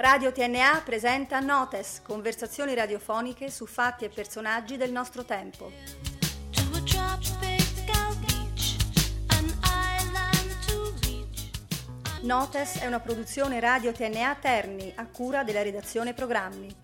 Radio TNA presenta Notes, conversazioni radiofoniche su fatti e personaggi del nostro tempo. Notes è una produzione Radio TNA Terni, a cura della redazione programmi.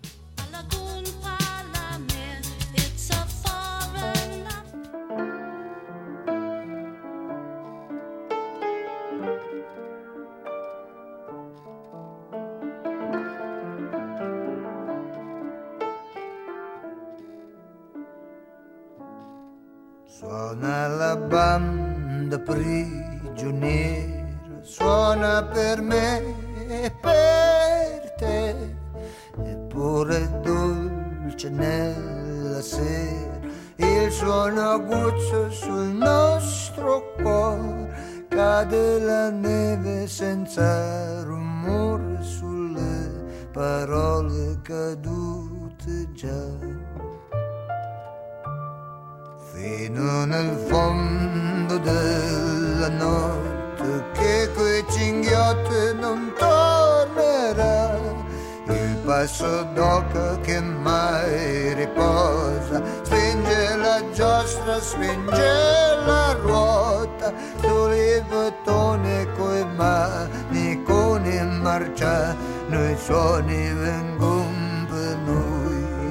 Suona la banda prigioniera, suona per me e per te, eppure è dolce nella sera, il suono aguzzo sul nostro cuore, cade la neve senza rumore sulle parole cadute già. Fino nel fondo della notte che quei cinghiotto non tornerà, il passo d'oca che mai riposa, spinge la giostra, spinge la ruota, soli bottoni coi maniconi marciano, i suoni vengono per noi.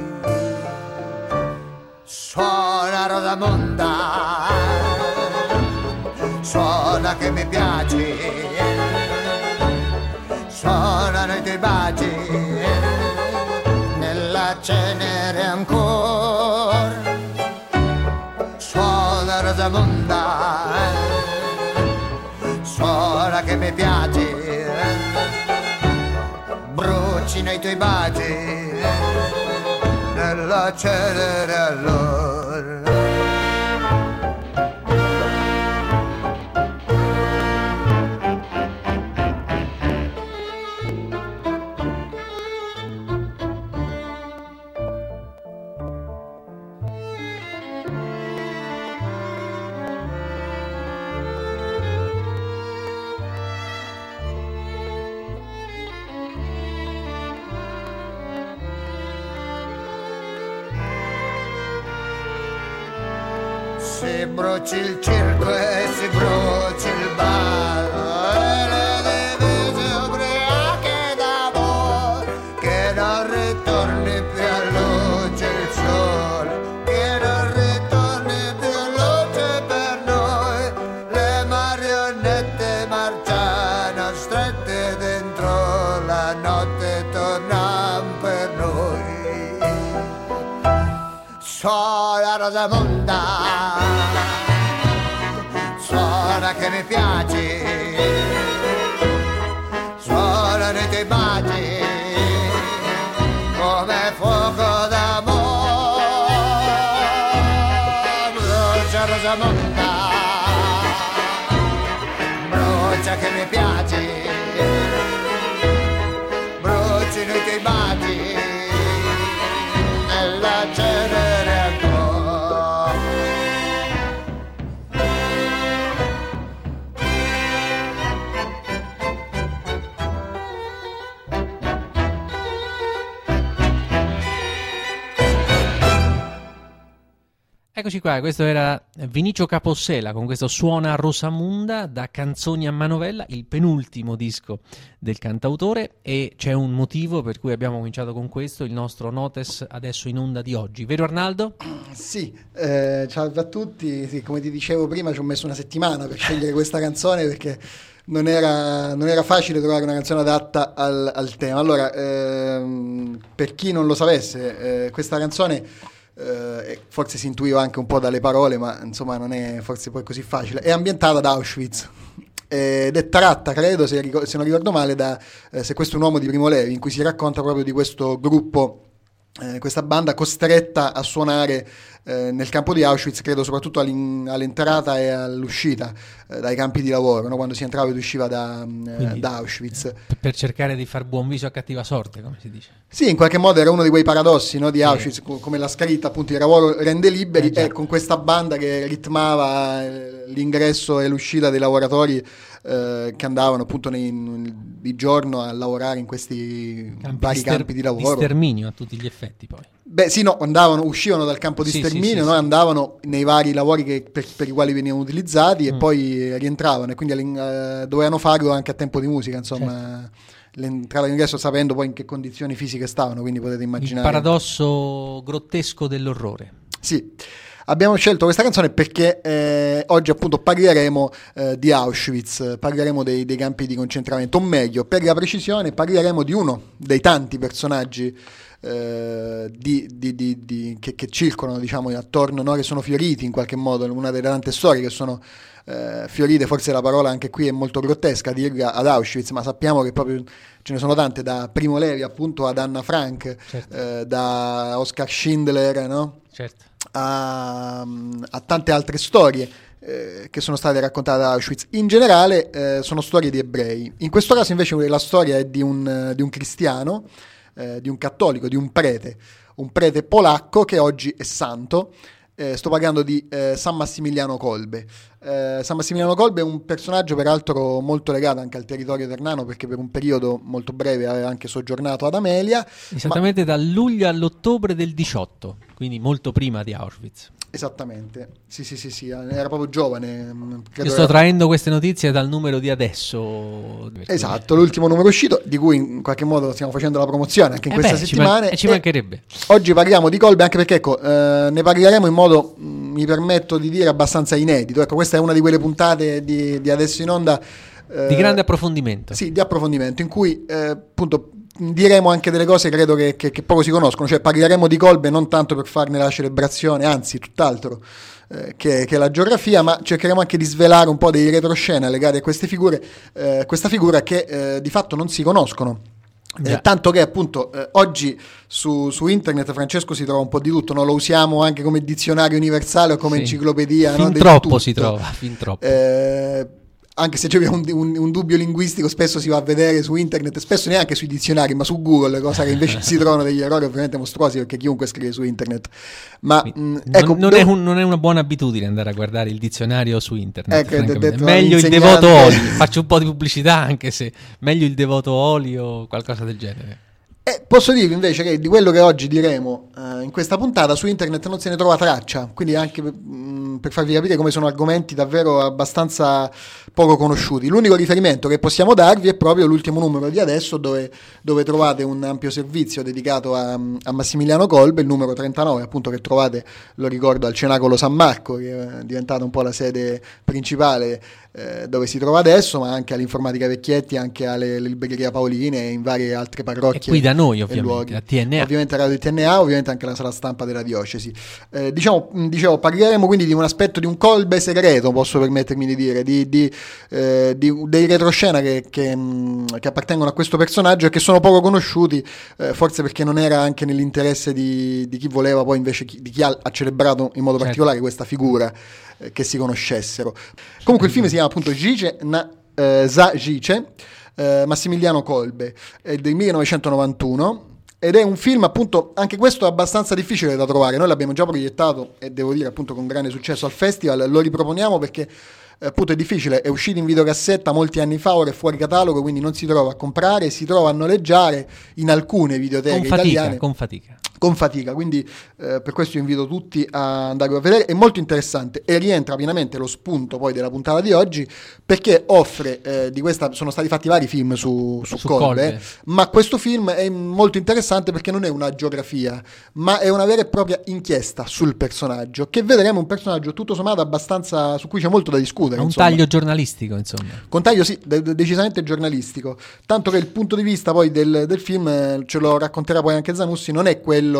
Suona Rosamonda, suona che mi piaci, suonano i tuoi baci, nella cenere ancora. Suona Rosamonda, suona che mi piaci, brucino i tuoi baci, nella cenere allora. Si bruci il circo e si bruci il ballo, e le divise ubriache d'amore, che non ritorni più a luce il sole, che non ritorni più a luce per noi, le marionette marciano strette dentro la notte, tornano per noi. Suona Rosamonda, suona che mi piaci, suona nei tuoi baci, come fuoco d'amore. Brucia Rosamonda, brucia che mi piaci, bruci nei tuoi baci, nella cenere ancora. Eccoci qua, questo era Vinicio Capossela con questo Suona Rosamunda da Canzoni a Manovella, il penultimo disco del cantautore, e c'è un motivo per cui abbiamo cominciato con questo, il nostro Notes adesso in onda di oggi. Vero Arnaldo? Sì, ciao a tutti. Sì, come ti dicevo prima, ci ho messo una settimana per scegliere questa canzone perché non era facile trovare una canzone adatta al tema. Allora, per chi non lo sapesse, questa canzone... forse si intuiva anche un po' dalle parole, ma insomma non è forse poi così facile. È ambientata ad Auschwitz ed è tratta, credo, se non ricordo male, da Se questo è un uomo di Primo Levi, in cui si racconta proprio di questo gruppo, questa banda costretta a suonare nel campo di Auschwitz, credo soprattutto all'entrata e all'uscita dai campi di lavoro, no? Quando si entrava ed usciva da Auschwitz. Per cercare di far buon viso a cattiva sorte, come si dice. Sì, in qualche modo era uno di quei paradossi, no, di Auschwitz, come la scritta appunto il lavoro rende liberi, e con questa banda che ritmava l'ingresso e l'uscita dei lavoratori che andavano appunto di giorno a lavorare in questi vari campi di lavoro. Di sterminio a tutti gli effetti poi. Beh sì, no, uscivano dal campo di sterminio, no? Andavano nei vari lavori per i quali venivano utilizzati e poi rientravano, e quindi dovevano farlo anche a tempo di musica, insomma. Certo. L'entrata e l'ingresso, sapendo poi in che condizioni fisiche stavano, quindi potete immaginare. Il paradosso grottesco dell'orrore. Sì. Abbiamo scelto questa canzone perché oggi appunto parleremo di Auschwitz, parleremo dei campi di concentramento, o meglio, per la precisione, parleremo di uno dei tanti personaggi che circolano, diciamo, attorno, no? Che sono fioriti in qualche modo, una delle tante storie che sono fiorite, forse la parola anche qui è molto grottesca dirla, ad Auschwitz, ma sappiamo che proprio ce ne sono tante, da Primo Levi appunto ad Anna Frank, certo. Da Oskar Schindler, no? Certo. A tante altre storie che sono state raccontate ad Auschwitz. In generale sono storie di ebrei. In questo caso invece la storia è di un cristiano, di un cattolico, di un prete polacco che oggi è santo. Sto parlando di San Massimiliano Kolbe. San Massimiliano Kolbe è un personaggio peraltro molto legato anche al territorio ternano, perché per un periodo molto breve aveva anche soggiornato ad Amelia. Esattamente dal luglio all'ottobre del 18, quindi molto prima di Auschwitz. Esattamente, sì, era proprio giovane. Io sto traendo queste notizie dal numero di adesso. Esatto, l'ultimo numero uscito, di cui in qualche modo stiamo facendo la promozione anche in questa settimana. Ci mancherebbe. Oggi parliamo di Kolbe, anche perché ecco, ne parleremo in modo, mi permetto di dire, abbastanza inedito. Ecco, questa è una di quelle puntate di adesso in onda di grande approfondimento. Sì, di approfondimento, in cui appunto diremo anche delle cose credo che poco si conoscono, cioè parleremo di Kolbe non tanto per farne la celebrazione, anzi tutt'altro che la geografia, ma cercheremo anche di svelare un po' dei retroscena legati a queste figure, questa figura che di fatto non si conoscono. Tanto che appunto oggi su internet, Francesco, si trova un po' di tutto, no? Lo usiamo anche come dizionario universale o come enciclopedia, fin no? Troppo si trova, fin troppo. Anche se c'è un dubbio linguistico, spesso si va a vedere su internet, spesso neanche sui dizionari, ma su Google, cosa che invece si trovano degli errori ovviamente mostruosi, perché chiunque scrive su internet. Ma ecco, non è una buona abitudine andare a guardare il dizionario su internet. Ecco, meglio il Devoto Oli, faccio un po' di pubblicità, anche se meglio il Devoto Oli o qualcosa del genere. Posso dirvi invece che di quello che oggi diremo in questa puntata su internet non se ne trova traccia, quindi anche per farvi capire come sono argomenti davvero abbastanza poco conosciuti. L'unico riferimento che possiamo darvi è proprio l'ultimo numero di adesso, dove trovate un ampio servizio dedicato a Massimiliano Kolbe, il numero 39, appunto, che trovate, lo ricordo, al Cenacolo San Marco, che è diventata un po' la sede principale dove si trova adesso, ma anche all'Informatica Vecchietti, anche alle Libreria Paoline e in varie altre parrocchie. E qui da noi ovviamente, a TNA. Ovviamente a Radio TNA, ovviamente anche la sala stampa della diocesi. Dicevo, parleremo quindi di un aspetto, di un Kolbe segreto, posso permettermi di dire, dei retroscena che appartengono a questo personaggio e che sono poco conosciuti, forse perché non era anche nell'interesse di chi voleva poi invece di chi ha celebrato in modo particolare questa figura, che si conoscessero. Comunque il film si chiama appunto Życie na Zajíce, Massimiliano Kolbe, è del 1991 ed è un film appunto, anche questo abbastanza difficile da trovare. Noi l'abbiamo già proiettato e devo dire appunto con grande successo al festival, lo riproponiamo perché appunto è difficile, è uscito in videocassetta molti anni fa, ora è fuori catalogo, quindi non si trova a comprare, si trova a noleggiare in alcune videoteche italiane con fatica, quindi per questo invito tutti a andarlo a vedere. È molto interessante e rientra pienamente lo spunto poi della puntata di oggi, perché offre di questa, sono stati fatti vari film su Kolbe, ma questo film è molto interessante perché non è una geografia, ma è una vera e propria inchiesta sul personaggio, che vedremo un personaggio tutto sommato abbastanza, su cui c'è molto da discutere, un taglio giornalistico, insomma, con taglio sì, decisamente giornalistico, tanto che il punto di vista poi del film, ce lo racconterà poi anche Zanussi, non è quello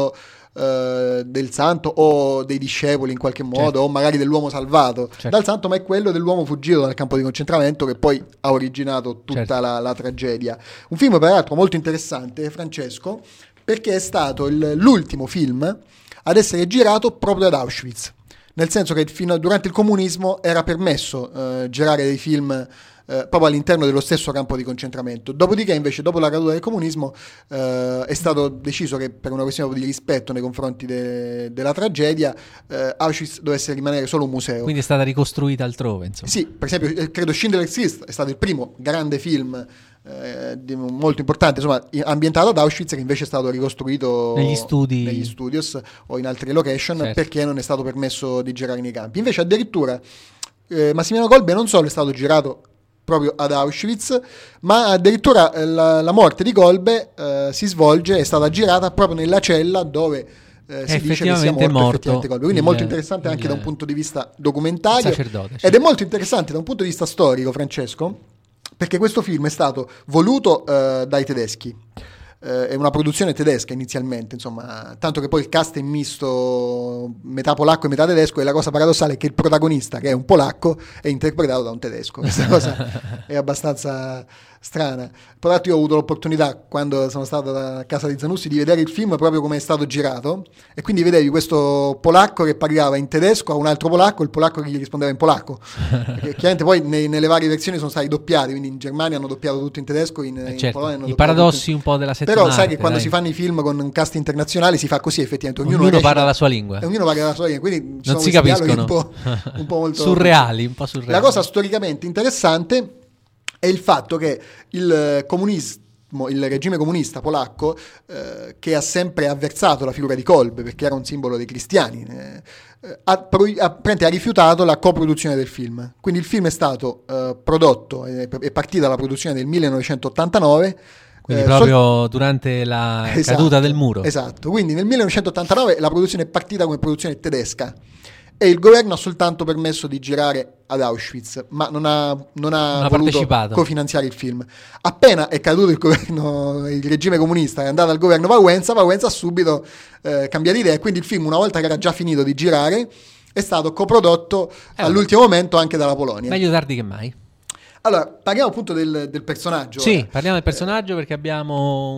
del santo o dei discepoli in qualche modo, certo, o magari dell'uomo salvato dal santo, ma è quello dell'uomo fuggito dal campo di concentramento, che poi ha originato tutta la tragedia. Un film peraltro molto interessante, Francesco, perché è stato l'ultimo film ad essere girato proprio ad Auschwitz, nel senso che durante il comunismo era permesso girare dei film proprio all'interno dello stesso campo di concentramento. Dopodiché, invece, dopo la caduta del comunismo, è stato deciso che, per una questione di rispetto nei confronti della tragedia, Auschwitz dovesse rimanere solo un museo. Quindi è stata ricostruita altrove, insomma. Sì, per esempio, credo Schindler's List è stato il primo grande film molto importante, insomma, ambientato ad Auschwitz, che invece è stato ricostruito negli studios o in altre location, certo, perché non è stato permesso di girare nei campi. Invece, addirittura, Massimiliano Kolbe non solo è stato girato proprio ad Auschwitz, ma addirittura la morte di Kolbe è stata girata proprio nella cella dove si dice che sia morto Kolbe. Quindi è molto interessante anche da un punto di vista documentario, ed è molto interessante da un punto di vista storico, Francesco, perché questo film è stato voluto dai tedeschi. È una produzione tedesca inizialmente, insomma, tanto che poi il cast è misto, metà polacco e metà tedesco, e la cosa paradossale è che il protagonista, che è un polacco, è interpretato da un tedesco. Questa cosa è abbastanza strana. Tra l'altro io ho avuto l'opportunità, quando sono stato a casa di Zanussi, di vedere il film proprio come è stato girato, e quindi vedevi questo polacco che parlava in tedesco a un altro polacco, il polacco che gli rispondeva in polacco, perché chiaramente poi nelle varie versioni sono stati doppiati, quindi in Germania hanno doppiato tutto in tedesco, in Polonia hanno i paradossi un po' della settimana. Però sai che quando si fanno i film con un cast internazionale si fa così, effettivamente ognuno parla la sua lingua, quindi non si capiscono, un po' molto surreali, un po' surreali. La cosa storicamente interessante è il fatto che il regime comunista polacco, che ha sempre avversato la figura di Kolbe perché era un simbolo dei cristiani, ha rifiutato la coproduzione del film. Quindi il film è stato prodotto, è partita la produzione nel 1989. Quindi proprio durante la caduta del muro. Esatto, quindi nel 1989 la produzione è partita come produzione tedesca, e il governo ha soltanto permesso di girare ad Auschwitz, ma non ha voluto cofinanziare il film. Appena è caduto il regime comunista, è andato al governo Wałęsa ha subito cambiato idea, e quindi il film, una volta che era già finito di girare, è stato coprodotto all'ultimo momento anche dalla Polonia. Meglio tardi che mai. Allora, parliamo appunto del personaggio. Sì, parliamo del personaggio perché abbiamo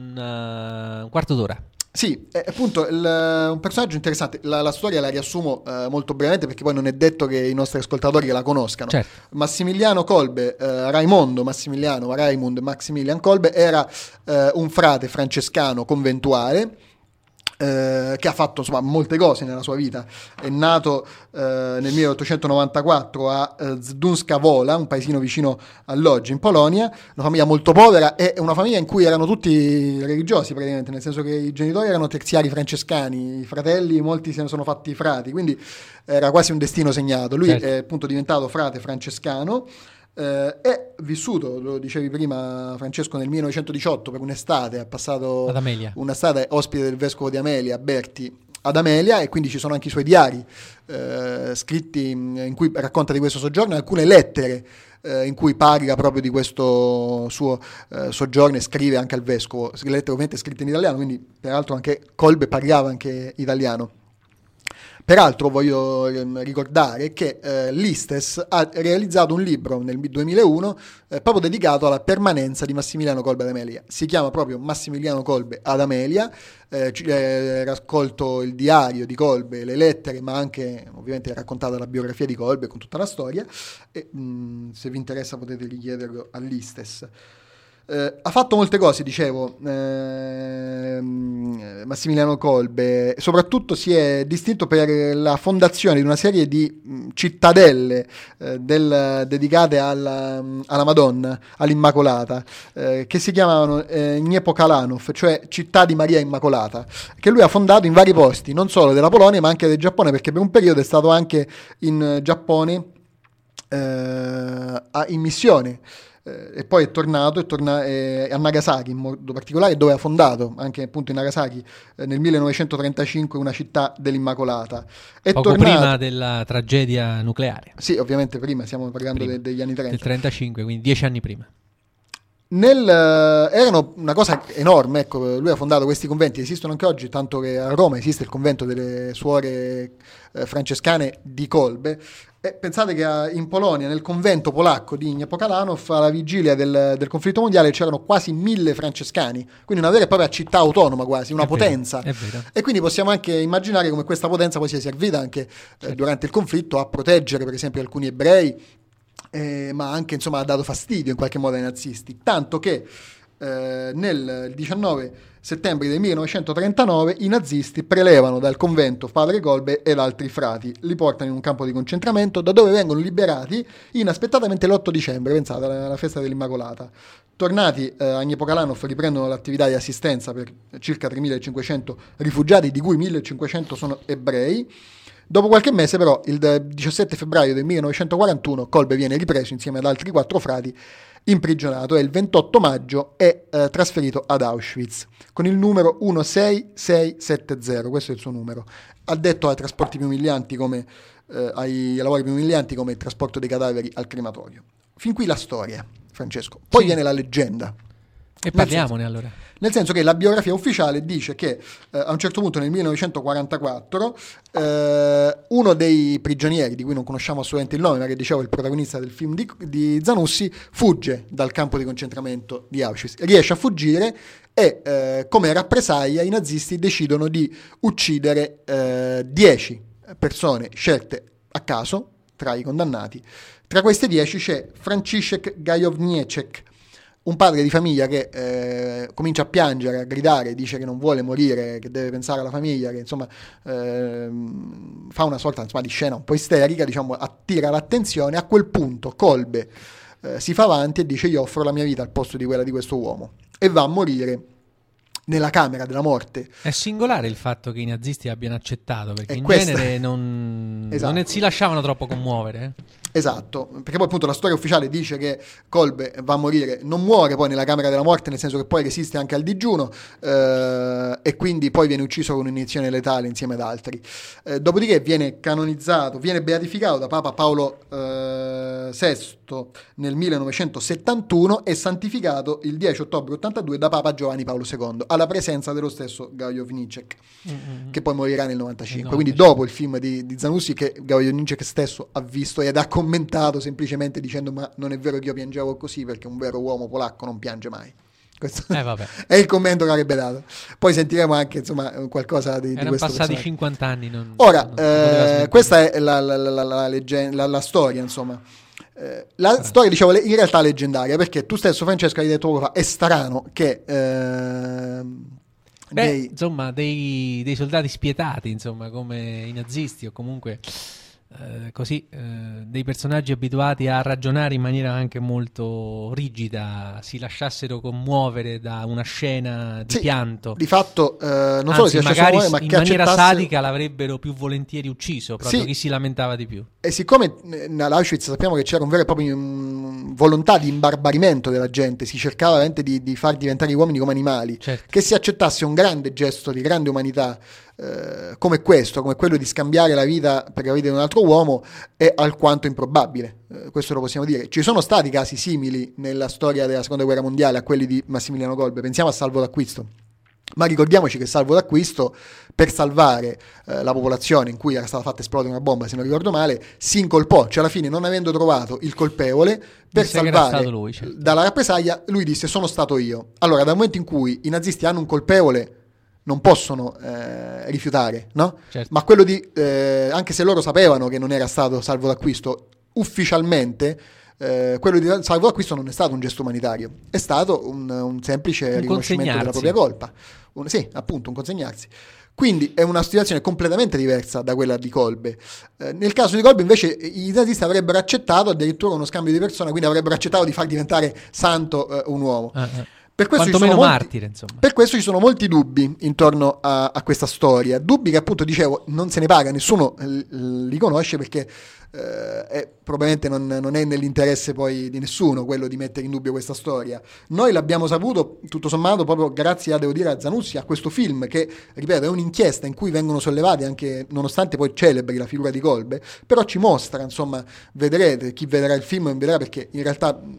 un quarto d'ora. Sì, è appunto un personaggio interessante. La storia la riassumo molto brevemente, perché poi non è detto che i nostri ascoltatori la conoscano. Certo. Massimiliano Kolbe, Raimund Maximilian Kolbe, era un frate francescano conventuale, che ha fatto, insomma, molte cose nella sua vita. È nato nel 1894 a Zdunska Wola, un paesino vicino a Lodz in Polonia, una famiglia molto povera, e una famiglia in cui erano tutti religiosi praticamente, nel senso che i genitori erano terziari francescani, i fratelli molti se ne sono fatti frati, quindi era quasi un destino segnato. Lui è appunto diventato frate francescano. È vissuto, lo dicevi prima Francesco, nel 1918 per un'estate, ha passato un'estate ospite del vescovo di Amelia, Berti, ad Amelia, e quindi ci sono anche i suoi diari scritti in cui racconta di questo soggiorno, e alcune lettere in cui parla proprio di questo suo soggiorno, e scrive anche al vescovo, lettere ovviamente scritte in italiano, quindi peraltro anche Kolbe parlava anche italiano. Peraltro voglio ricordare che l'Istes ha realizzato un libro nel 2001 proprio dedicato alla permanenza di Massimiliano Kolbe ad Amelia. Si chiama proprio Massimiliano Kolbe ad Amelia, raccolto il diario di Kolbe, le lettere, ma anche ovviamente raccontata la biografia di Kolbe con tutta la storia, e se vi interessa potete richiederlo all'Istes. Ha fatto molte cose, dicevo, Massimiliano Kolbe. Soprattutto si è distinto per la fondazione di una serie di cittadelle dedicate alla Madonna, all'Immacolata, che si chiamavano Niepokalanów, cioè città di Maria Immacolata, che lui ha fondato in vari posti, non solo della Polonia ma anche del Giappone, perché per un periodo è stato anche in Giappone in missione. E poi è tornato a Nagasaki in modo particolare, dove ha fondato anche appunto in Nagasaki nel 1935 una città dell'Immacolata. Poco prima della tragedia nucleare. Sì, ovviamente prima, stiamo parlando degli anni 30. Del 35, quindi 10 anni prima. Erano una cosa enorme, ecco, lui ha fondato questi conventi, esistono anche oggi, tanto che a Roma esiste il convento delle suore francescane di Kolbe. E pensate che in Polonia, nel convento polacco di Niepokalanów, alla vigilia del conflitto mondiale c'erano quasi 1000 francescani, quindi una vera e propria città autonoma, quasi una potenza. È vero. E quindi possiamo anche immaginare come questa potenza poi sia servita anche durante il conflitto a proteggere per esempio alcuni ebrei, ma anche insomma ha dato fastidio in qualche modo ai nazisti, tanto che nel 19 settembre del 1939 i nazisti prelevano dal convento padre Kolbe ed altri frati, li portano in un campo di concentramento da dove vengono liberati inaspettatamente l'8 dicembre, pensate alla festa dell'Immacolata. Tornati a Niepokalanów riprendono l'attività di assistenza per circa 3.500 rifugiati, di cui 1.500 sono ebrei. Dopo qualche mese però, il 17 febbraio del 1941, Kolbe viene ripreso insieme ad altri 4 frati, imprigionato, e il 28 maggio è trasferito ad Auschwitz con il numero 16670, questo è il suo numero, addetto ai trasporti più umilianti come ai lavori più umilianti come il trasporto dei cadaveri al crematorio. Fin qui la storia, Francesco. Poi viene la leggenda. E parliamone allora. Nel senso che la biografia ufficiale dice che a un certo punto nel 1944 uno dei prigionieri, di cui non conosciamo assolutamente il nome, ma che dicevo il protagonista del film di Zanussi, fugge dal campo di concentramento di Auschwitz, riesce a fuggire e come rappresaglia i nazisti decidono di uccidere 10 persone scelte a caso tra i condannati. Tra queste 10 c'è Franciszek Gajowniczek, un padre di famiglia che comincia a piangere, a gridare, dice che non vuole morire, che deve pensare alla famiglia, che insomma fa una sorta insomma, di scena un po' isterica, diciamo, attira l'attenzione. A quel punto Kolbe si fa avanti e dice: io offro la mia vita al posto di quella di questo uomo, e va a morire nella camera della morte. È singolare il fatto che i nazisti abbiano accettato, perché in questa... genere non Esatto. si lasciavano troppo commuovere. Esatto, perché poi appunto la storia ufficiale dice che Kolbe va a morire, non muore poi nella camera della morte, nel senso che poi resiste anche al digiuno e quindi poi viene ucciso con un'iniezione letale insieme ad altri. Dopodiché viene canonizzato, viene beatificato da Papa Paolo VI nel 1971 e santificato il 10 ottobre 82 da Papa Giovanni Paolo II, alla presenza dello stesso Gajowniczek, che poi morirà nel 95. Quindi dopo il film di Zanussi, che Gajowniczek stesso ha visto ed ha commentato semplicemente dicendo: ma non è vero che io piangevo così, perché un vero uomo polacco non piange mai. Questo Vabbè. è il commento che avrebbe dato. Poi sentiremo anche insomma qualcosa di questo passati personaggio. 50 anni. Questa è la storia, insomma. La storia, dicevo, in realtà leggendaria, perché tu stesso, Francesco, hai detto poco fa, è strano che dei soldati spietati, insomma, come i nazisti, o comunque dei personaggi abituati a ragionare in maniera anche molto rigida, si lasciassero commuovere da una scena di pianto. Di fatto non solo si magari lasciassero, ma in che maniera accettassero... sadica l'avrebbero più volentieri ucciso, proprio chi si lamentava di più. E siccome all'Auschwitz sappiamo che c'era un vero e proprio volontà di imbarbarimento della gente, si cercava veramente di far diventare gli uomini come animali, certo. Che si accettasse un grande gesto di grande umanità come questo, come quello di scambiare la vita per la vita di un altro uomo, è alquanto improbabile. Questo lo possiamo dire. Ci sono stati casi simili nella storia della seconda guerra mondiale a quelli di Massimiliano Kolbe. Pensiamo a Salvo d'Acquisto. Ma ricordiamoci che Salvo d'Acquisto, per salvare la popolazione in cui era stata fatta esplodere una bomba, se non ricordo male, si incolpò, cioè alla fine, non avendo trovato il colpevole, per salvare lui, certo. dalla rappresaglia, lui disse: sono stato io. Allora, dal momento in cui i nazisti hanno un colpevole, non possono rifiutare, no? Certo. Ma quello anche se loro sapevano che non era stato Salvo d'Acquisto, ufficialmente quello di Salvo d'Acquisto non è stato un gesto umanitario, è stato un semplice riconoscimento della propria colpa. Un consegnarsi. Quindi è una situazione completamente diversa da quella di Kolbe. Nel caso di Kolbe invece i nazisti avrebbero accettato addirittura uno scambio di persona, quindi avrebbero accettato di far diventare santo un uomo. Per questo, martire, insomma. Per questo ci sono molti dubbi intorno a questa storia, dubbi che appunto dicevo non se ne paga, nessuno li conosce, perché probabilmente non è nell'interesse poi di nessuno quello di mettere in dubbio questa storia. Noi l'abbiamo saputo tutto sommato proprio grazie a Zanussi, a questo film che, ripeto, è un'inchiesta in cui vengono sollevati anche, nonostante poi celebri la figura di Kolbe, però ci mostra, insomma, vedrete, chi vedrà il film vedrà, perché in realtà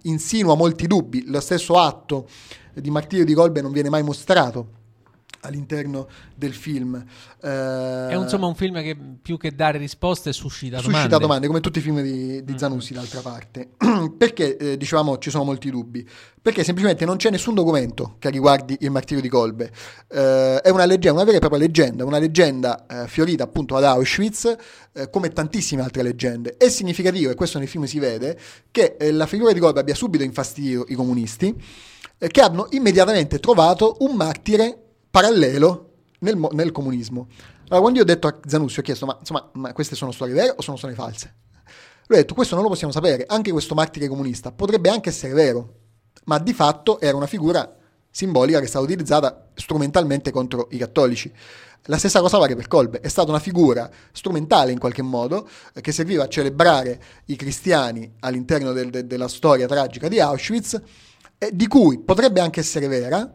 insinua molti dubbi. Lo stesso atto di martirio di Kolbe non viene mai mostrato all'interno del film. È insomma un film che più che dare risposte suscita domande, come tutti i film di Zanussi d'altra parte. Perché dicevamo ci sono molti dubbi? Perché semplicemente non c'è nessun documento che riguardi il martirio di Kolbe. È una leggenda, una vera e propria leggenda, una leggenda fiorita appunto ad Auschwitz, come tantissime altre leggende. È significativo, e questo nel film si vede, che la figura di Kolbe abbia subito infastidito i comunisti, che hanno immediatamente trovato un martire parallelo nel comunismo. Allora, quando io ho detto a Zanussi, ho chiesto, ma queste sono storie vere o sono storie false? Lui ha detto, questo non lo possiamo sapere, anche questo martire comunista potrebbe anche essere vero, ma di fatto era una figura simbolica che è stata utilizzata strumentalmente contro i cattolici. La stessa cosa vale per Kolbe, è stata una figura strumentale in qualche modo, che serviva a celebrare i cristiani all'interno della storia tragica di Auschwitz, di cui potrebbe anche essere vera,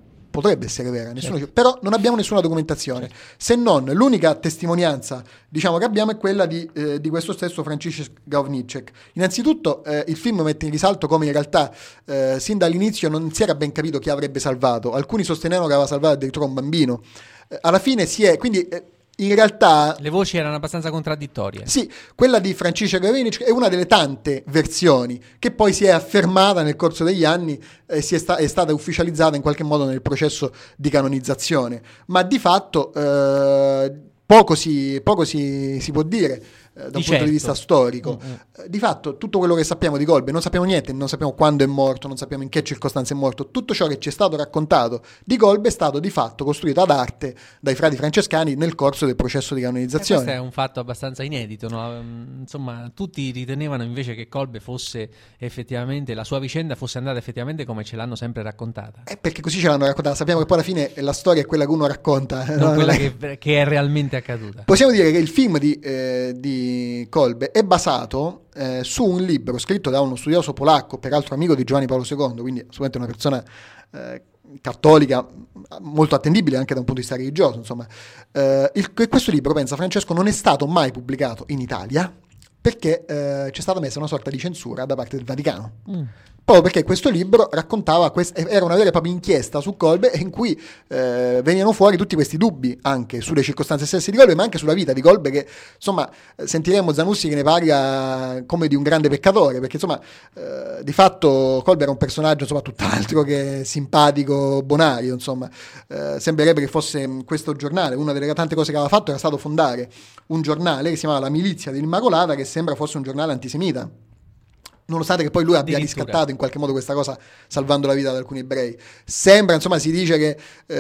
però non abbiamo nessuna documentazione, se non l'unica testimonianza diciamo che abbiamo è quella di questo stesso Franciszek Gawronicek. Innanzitutto il film mette in risalto come in realtà sin dall'inizio non si era ben capito chi avrebbe salvato. Alcuni sostenevano che aveva salvato addirittura un bambino, alla fine quindi in realtà le voci erano abbastanza contraddittorie. Sì, quella di Franciszek Gawronicek è una delle tante versioni che poi si è affermata nel corso degli anni e è stata ufficializzata in qualche modo nel processo di canonizzazione, ma di fatto poco si può dire da un punto di vista storico. Di fatto tutto quello che sappiamo di Kolbe, non sappiamo niente, non sappiamo quando è morto, non sappiamo in che circostanze è morto. Tutto ciò che ci è stato raccontato di Kolbe è stato di fatto costruito ad arte dai frati francescani nel corso del processo di canonizzazione. Questo è un fatto abbastanza inedito, no? Insomma, tutti ritenevano invece che Kolbe fosse effettivamente, la sua vicenda fosse andata effettivamente come ce l'hanno sempre raccontata. Perché così ce l'hanno raccontata, sappiamo che poi alla fine la storia è quella che uno racconta, non quella che è realmente accaduta. Possiamo dire che il film di Kolbe è basato su un libro scritto da uno studioso polacco, peraltro amico di Giovanni Paolo II, quindi assolutamente una persona cattolica molto attendibile anche da un punto di vista religioso, insomma. Questo libro, pensa Francesco, non è stato mai pubblicato in Italia perché c'è stata messa una sorta di censura da parte del Vaticano. Proprio perché questo libro raccontava, era una vera e propria inchiesta su Kolbe in cui venivano fuori tutti questi dubbi anche sulle circostanze stesse di Kolbe, ma anche sulla vita di Kolbe, che insomma sentiremo Zanussi che ne parla come di un grande peccatore, perché insomma di fatto Kolbe era un personaggio insomma tutt'altro che simpatico, bonario, insomma sembrerebbe che fosse questo giornale, una delle tante cose che aveva fatto era stato fondare un giornale che si chiamava La Milizia dell'Immacolata, che sembra fosse un giornale antisemita, nonostante che poi lui abbia riscattato in qualche modo questa cosa salvando la vita ad alcuni ebrei. Sembra, insomma, si dice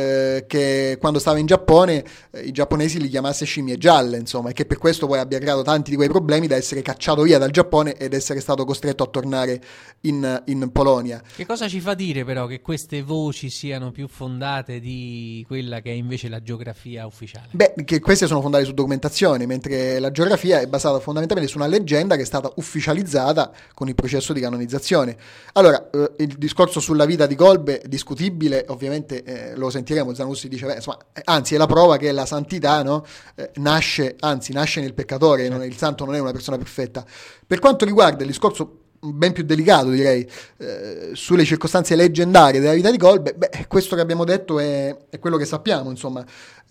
che quando stava in Giappone i giapponesi li chiamasse scimmie gialle, insomma, e che per questo poi abbia creato tanti di quei problemi da essere cacciato via dal Giappone ed essere stato costretto a tornare in Polonia. Che cosa ci fa dire però che queste voci siano più fondate di quella che è invece la geografia ufficiale? Beh, che queste sono fondate su documentazione, mentre la geografia è basata fondamentalmente su una leggenda che è stata ufficializzata con il processo di canonizzazione. Allora, il discorso sulla vita di Kolbe discutibile, ovviamente lo sentiremo. Zanussi dice, insomma, anzi è la prova che la santità, no, nasce nel peccatore, il santo non è una persona perfetta. Per quanto riguarda il discorso ben più delicato, direi, sulle circostanze leggendarie della vita di Kolbe, questo che abbiamo detto è quello che sappiamo, insomma.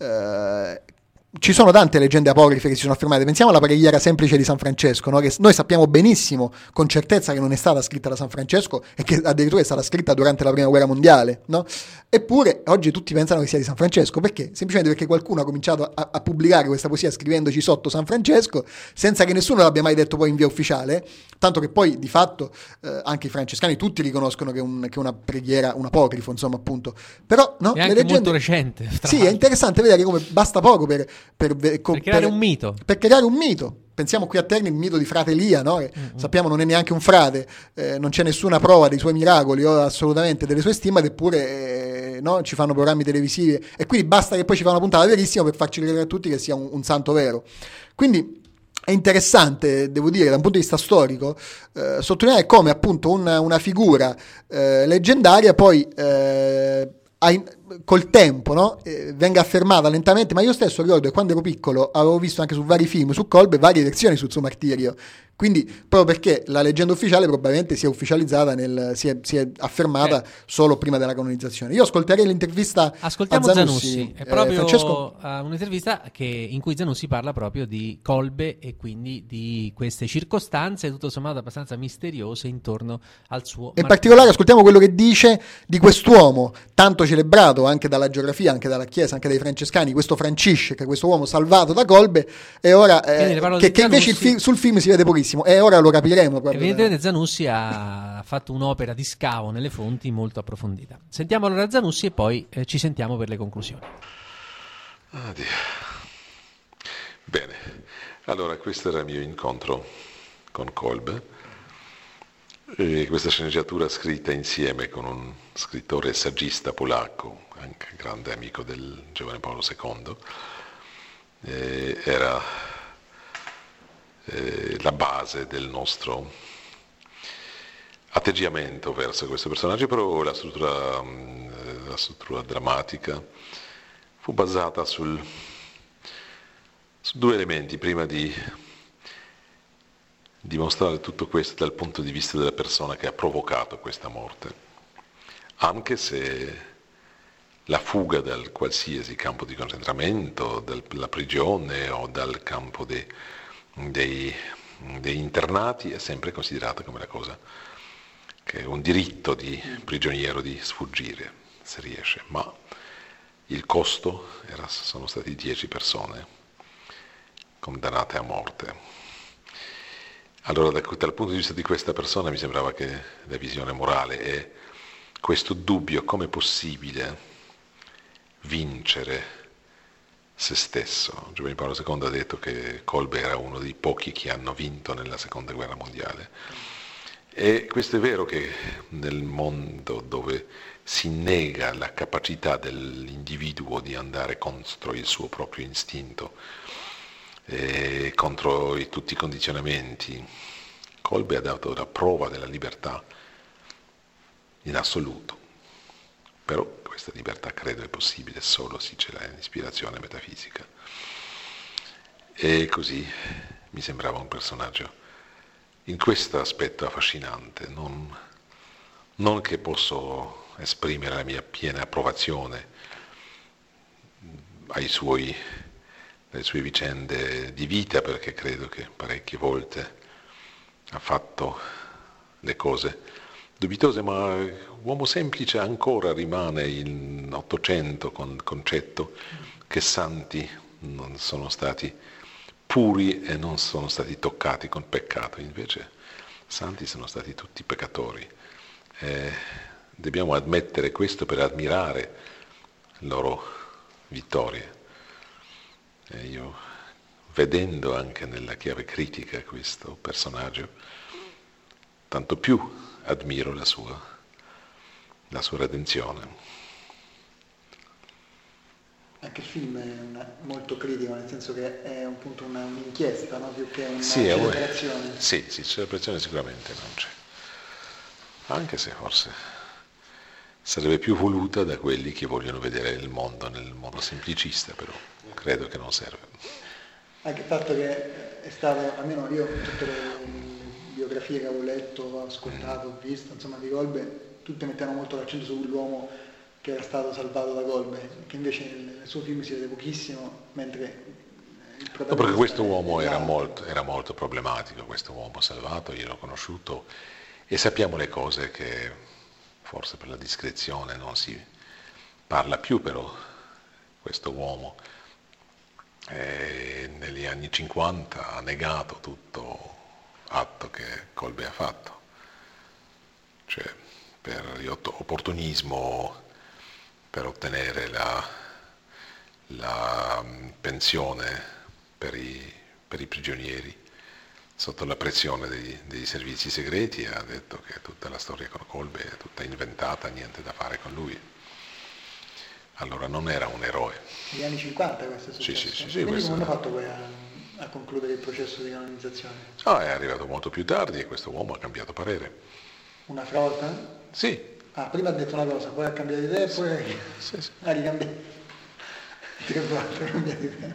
Ci sono tante leggende apocrife che si sono affermate. Pensiamo alla preghiera semplice di San Francesco, no? Che noi sappiamo benissimo con certezza che non è stata scritta da San Francesco e che addirittura è stata scritta durante la prima guerra mondiale, no? Eppure oggi tutti pensano che sia di San Francesco. Perché? Semplicemente perché qualcuno ha cominciato a pubblicare questa poesia scrivendoci sotto San Francesco senza che nessuno l'abbia mai detto poi in via ufficiale, tanto che poi di fatto anche i francescani tutti riconoscono che è una preghiera, un apocrifo, insomma, appunto. Però no, è anche le leggende... molto recente. Sì, è interessante vedere come basta poco per creare un mito. Per creare un mito. Pensiamo qui a Terni il mito di frate Elia, no? Che sappiamo non è neanche un frate, non c'è nessuna prova dei suoi miracoli o assolutamente delle sue stimmate, eppure no? Ci fanno programmi televisivi e quindi basta che poi ci fa una puntata verissima per farci credere a tutti che sia un santo vero. Quindi è interessante, devo dire, da un punto di vista storico, sottolineare come appunto una figura leggendaria poi col tempo, no? Venga affermata lentamente, ma io stesso ricordo che quando ero piccolo avevo visto anche su vari film su Kolbe varie versioni sul suo martirio, quindi proprio perché la leggenda ufficiale probabilmente si è ufficializzata, si è affermata solo prima della canonizzazione. Io ascolterei l'intervista Ascoltiamo a Zanussi. è proprio Francesco? un'intervista in cui Zanussi parla proprio di Kolbe e quindi di queste circostanze tutto sommato abbastanza misteriose intorno al suo In particolare ascoltiamo quello che dice di quest'uomo tanto celebrato anche dalla geografia, anche dalla Chiesa, anche dai francescani, questo Francisce, questo uomo salvato da Kolbe, e ora che invece sul film si vede pochissimo, e ora lo capiremo proprio. Evidentemente Zanussi ha fatto un'opera di scavo nelle fonti molto approfondita. Sentiamo allora Zanussi e poi ci sentiamo per le conclusioni. Addio. Bene, allora questo era il mio incontro con Kolbe. E questa sceneggiatura scritta insieme con un scrittore e saggista polacco, anche grande amico del giovane Paolo II, era la base del nostro atteggiamento verso questo personaggio, però la struttura drammatica fu basata su due elementi. Prima di dimostrare tutto questo dal punto di vista della persona che ha provocato questa morte, anche se la fuga dal qualsiasi campo di concentramento, dalla prigione o dal campo dei internati è sempre considerata come la cosa che è un diritto di prigioniero di sfuggire, se riesce, ma il costo sono stati 10 persone condannate a morte. Allora dal punto di vista di questa persona mi sembrava che la visione morale è questo dubbio: come è possibile vincere se stesso? Giovanni Paolo II ha detto che Kolbe era uno dei pochi che hanno vinto nella seconda guerra mondiale, e questo è vero che nel mondo dove si nega la capacità dell'individuo di andare contro il suo proprio istinto, contro tutti i condizionamenti, Kolbe ha dato la prova della libertà in assoluto. Però questa libertà credo è possibile solo se c'è l'ispirazione metafisica. E così mi sembrava un personaggio in questo aspetto affascinante, non che posso esprimere la mia piena approvazione alle sue vicende di vita, perché credo che parecchie volte ha fatto le cose dubitose, ma uomo semplice ancora rimane in Ottocento con il concetto che santi non sono stati puri e non sono stati toccati con peccato, invece santi sono stati tutti peccatori. Dobbiamo ammettere questo per ammirare le loro vittorie. Io, vedendo anche nella chiave critica questo personaggio, tanto più ammiro la sua redenzione. Anche il film è molto critico, nel senso che è appunto un'inchiesta, no? Più che una celebrazione. Sì, celebrazione sicuramente non c'è. Anche se forse sarebbe più voluta da quelli che vogliono vedere il mondo nel modo semplicista, però credo che non serve. Anche il fatto che è stato, almeno io, tutte le biografie che avevo letto, ho ascoltato, ho visto, insomma, di Kolbe, tutte mettevano molto l'accento sull'uomo che era stato salvato da Kolbe, che invece nel suo film si vede pochissimo, mentre il protagonista... No, perché questo uomo era molto problematico, questo uomo salvato, io l'ho conosciuto e sappiamo le cose che forse per la discrezione non si parla più, però questo uomo negli anni 50 ha negato tutto atto che Kolbe ha fatto, cioè per opportunismo, per ottenere la pensione per i prigionieri sotto la pressione dei servizi segreti, ha detto che tutta la storia con Kolbe è tutta inventata, niente da fare con lui. Allora non era un eroe. Negli anni 50 questo è successo? Sì. Quindi questo... come hanno fatto poi a concludere il processo di canonizzazione? È arrivato molto più tardi e questo uomo ha cambiato parere. Una frota? Sì, prima ha detto una cosa, poi ha cambiato idea e poi Sì. ha ricambiato. 3 volte ha cambiato idea.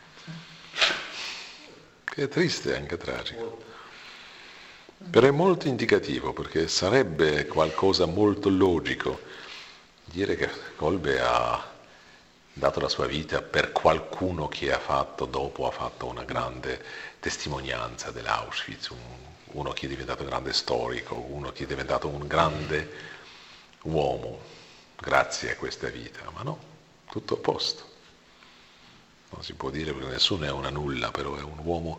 Che è triste e anche tragico. Però è molto indicativo, perché sarebbe qualcosa molto logico dire che Kolbe ha dato la sua vita per qualcuno che ha fatto una grande testimonianza dell'Auschwitz, uno che è diventato un grande storico, uno che è diventato un grande uomo grazie a questa vita, ma no, tutto a posto. Non si può dire, perché nessuno è una nulla, però è un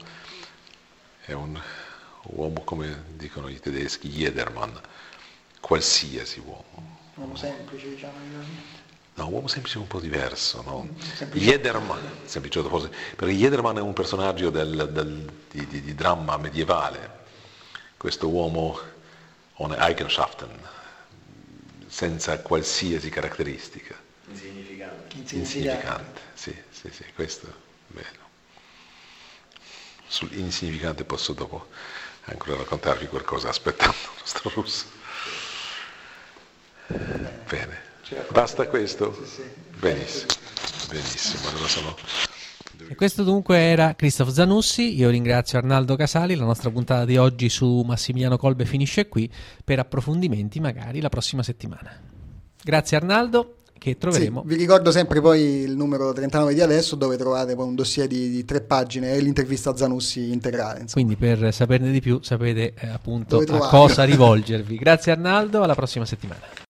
uomo come dicono i tedeschi, Jedermann, qualsiasi uomo. Uomo semplice, diciamo. No, uomo semplice è un po' diverso, no? Jedermann, semplice forse, perché Jedermann è un personaggio di dramma medievale, questo uomo ohne Eigenschaften, senza qualsiasi caratteristica. Insignificante, sì, questo è bello. Sull'insignificante posso dopo ancora raccontarvi qualcosa aspettando il nostro russo. Bene, basta questo? Sì. Benissimo, allora E questo dunque era Christoph Zanussi. Io ringrazio Arnaldo Casali. La nostra puntata di oggi su Massimiliano Kolbe finisce qui, per approfondimenti magari la prossima settimana. Grazie Arnaldo, che troveremo. Sì, vi ricordo sempre poi il numero 39 di Adesso, dove trovate poi un dossier di 3 pagine e l'intervista a Zanussi integrale. Insomma. Quindi per saperne di più sapete appunto a cosa rivolgervi. Grazie Arnaldo, alla prossima settimana.